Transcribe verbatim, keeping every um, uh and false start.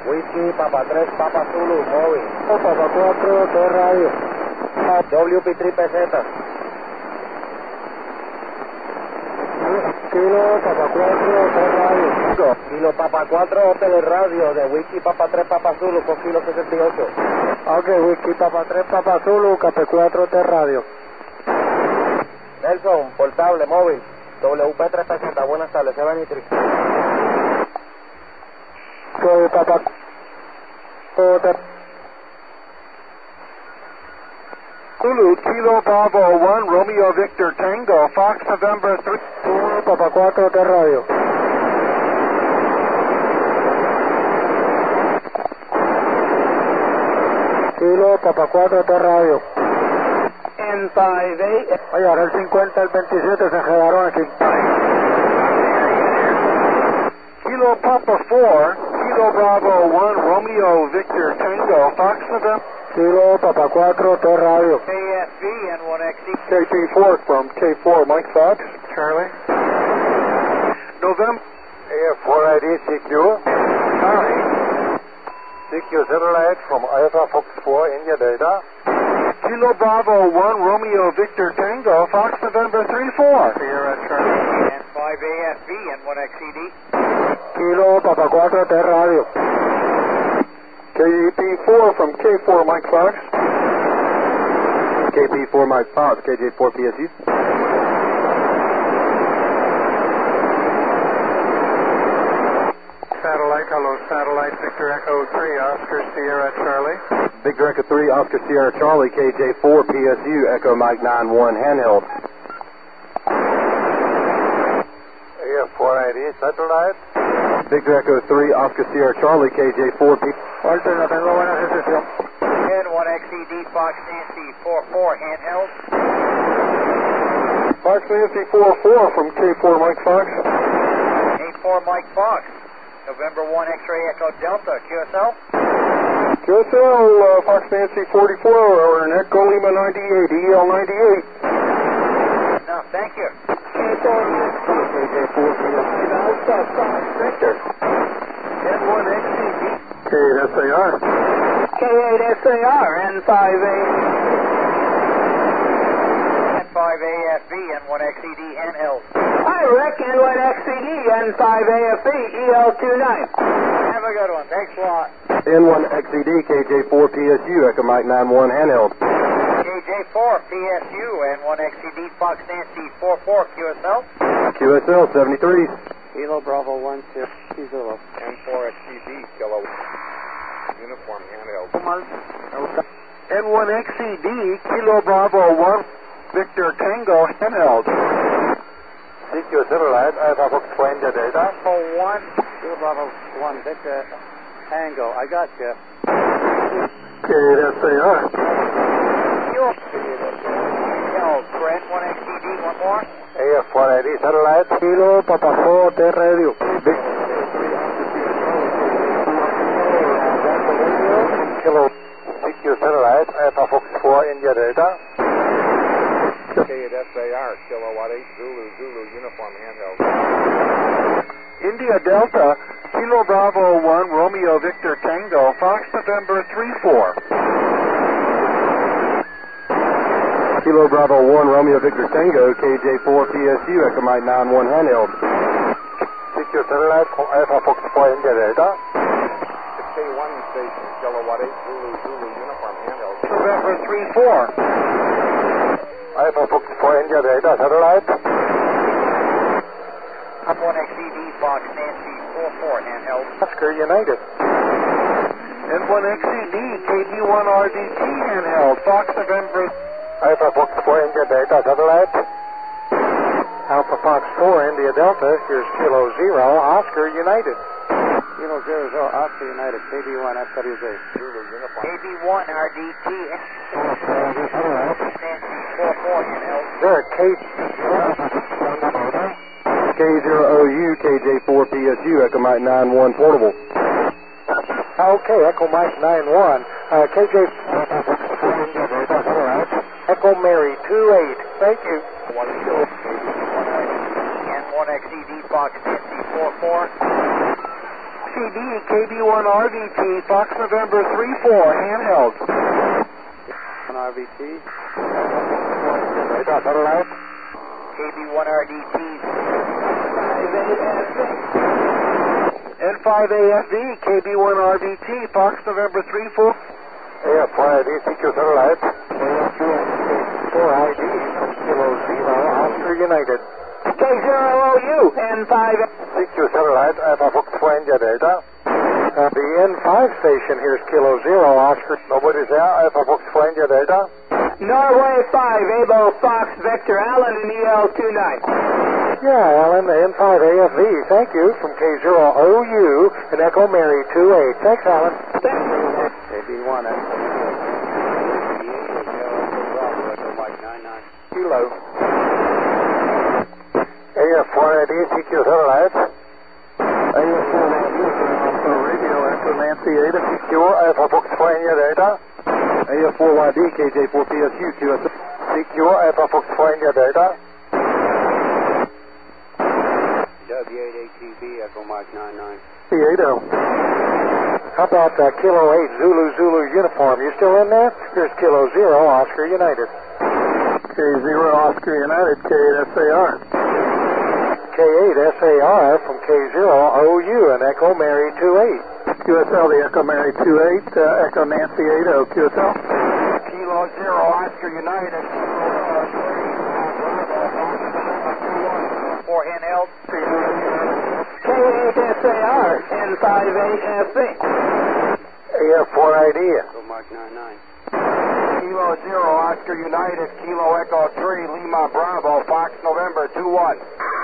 Whisky, Papa tres, Papa Zulu, móvil. Papa cuatro, T radio. W P tres P Z. Kilo, Papa cuatro, T radio. Kilo, Papa cuatro, teleradio de Whisky, Papa tres, Papa Zulu, con kilo sesenta y ocho. Ok, Whisky, Papa tres, Papa Zulu, K P cuatro, T radio. Nelson, portable, móvil. W P tres P Z, buenas tardes, se va a Nitri. Soy Papa Zulu, Kilo Bravo one, Romeo Victor Tango, Fox November three. Papa cuatro, T radio. Kilo, Papa cuatro, T radio. N five eight. Oye, ahora el cincuenta, el veintisiete se quedaron aquí. Kilo Papa four, Kilo Bravo one, Romeo Victor Tango, Fox November. Kilo, Papa cuatro, T radio. K F B N one X C. K P four from K four, Mike Fox, Charlie. November. A F four I D C Q. Nine. C Q satellite from Alpha Fox four, India Delta. Kilo Bravo one, Romeo Victor Tango, Fox November three four. Sierra Charlie. N five A F B N one X C D. Kilo, Papa cuatro, T radio. K P four from K four, Mike Fox. K P four Mike Fox, K J four P S U. Satellite, hello, satellite, Victor Echo three, Oscar Sierra Charlie. Victor Echo three, Oscar Sierra Charlie, K J four P S U, Echo Mike nine one, handheld. A F four I D, satellite. Victor Echo three, Oscar Sierra Charlie, K J four P. Walter, no tengo buena recepción. N one X C D, Fox Nancy four four, handheld. Fox Nancy four four from K four, Mike Fox. K four Mike Fox. November one X-ray Echo Delta, Q S L. Q S L, uh, Fox Nancy forty-four, or an Echo Lima ninety-eight, E L ninety-eight. No, thank you. K four, K J four P S U. Victor. N one X C D. K eight S A R. K eight S A R, N five A. N five A F B, N one X C D, handheld. Hi, Rick, N one X C D, N five A F B, E L twenty-nine. Have a good one. Thanks a lot. N one X C D, K J four P S U, Echo Mike nine one, handheld. K J four P S U, N one X C D, Fox Nancy four four, Q S L. Q S L seventy-three. Kilo Bravo one, Zero. N four X C D, Kilo. Uniform, handheld. N one X C D, Kilo Bravo one, Victor Tango, handheld. C Q satellite, Alpha Fox four, India Delta. Oh, one. Kilo Bravo one, Victor Tango. I got you. K eight S A R. Yo, Brent, one X C D, one more. A F four I D satellite. Kilo Papa four, T radio. Kilo C Q satellite, Alpha Fox four, India Delta. K eight S A R, Kilowatt eight, Zulu, Zulu, uniform, handheld. India Delta, Kilo Bravo one, Romeo Victor Tango, Fox November three four. Kilo Bravo one, Romeo Victor Tango, K J four P S U, Echo Mike nine one, handheld. C Q satellite from Alpha Fox four, India Delta. K one station, Kilowatt eight, Zulu, Zulu, uniform, handheld. November three four. Alpha Fox four, India Delta, satellite. one X C D, Fox Nancy four four, handheld. Oscar United. N one X C D, K D one R D T, handheld, Fox November. Alpha Fox four, India Delta, satellite. Alpha Fox four, India Delta. Here's Kilo Zero, Oscar United. Kilo Zero Zero, Oscar United, K D one F W Z. Zulu, uniform. K D one R D T, Nancy four four, handheld. There, K. K zero O U, K J four P S U, Echo Mike nine one, portable. Okay, Echo Mike nine one. Uh, K J. Echo Mary two eight. Thank you. N one X C D, Fox Nancy four four. K D, K B one R V T, Fox November three four, handheld. An R V T. Radar satellite. K B one R D T. N five A F V, K B one R V T, Fox November three four. A F four I D, C Q satellite. four I D from Kilo Zero, Oscar United. K zero O U, N five. C Q satellite, Alpha Fox four India Delta. Uh, the N five station, here's Kilo Zero, Oscar. Nobody's there, Alpha Fox four India Delta. Norway five, Abo Fox Vector Allen and E L two nine. Yeah, Alan, the N five A F V, thank you, from K zero O U and Echo Mary two eight. Thanks, Alan. K B one, eh? Kilo. A F four I D, C Q satellite. A F four I D, Alpha Radio, Echo Nancy Ada. C Q, Alpha Fox four India Delta. A F four Y D, K J four P S U, Q S. C Q, Alpha Fox four India Delta. W eight A T B, Echo Mike nine nine. C eight O. How about uh, Kilo eight, Zulu Zulu uniform? You still in there? Here's Kilo Zero, Oscar United. K zero Oscar United, K eight S A R. K eight S A R from K zero O U and Echo Mary two eight. Q S L, the Echo Mary two eight, uh, Echo Nancy eight O, Q S L. Kilo Zero, Oscar United. Four handheld. K eight S A R, N five A F V. A F four I D. Echo Mike nine nine. Kilo Zero, Oscar United, Kilo Echo three, Lima Bravo, Fox November two one.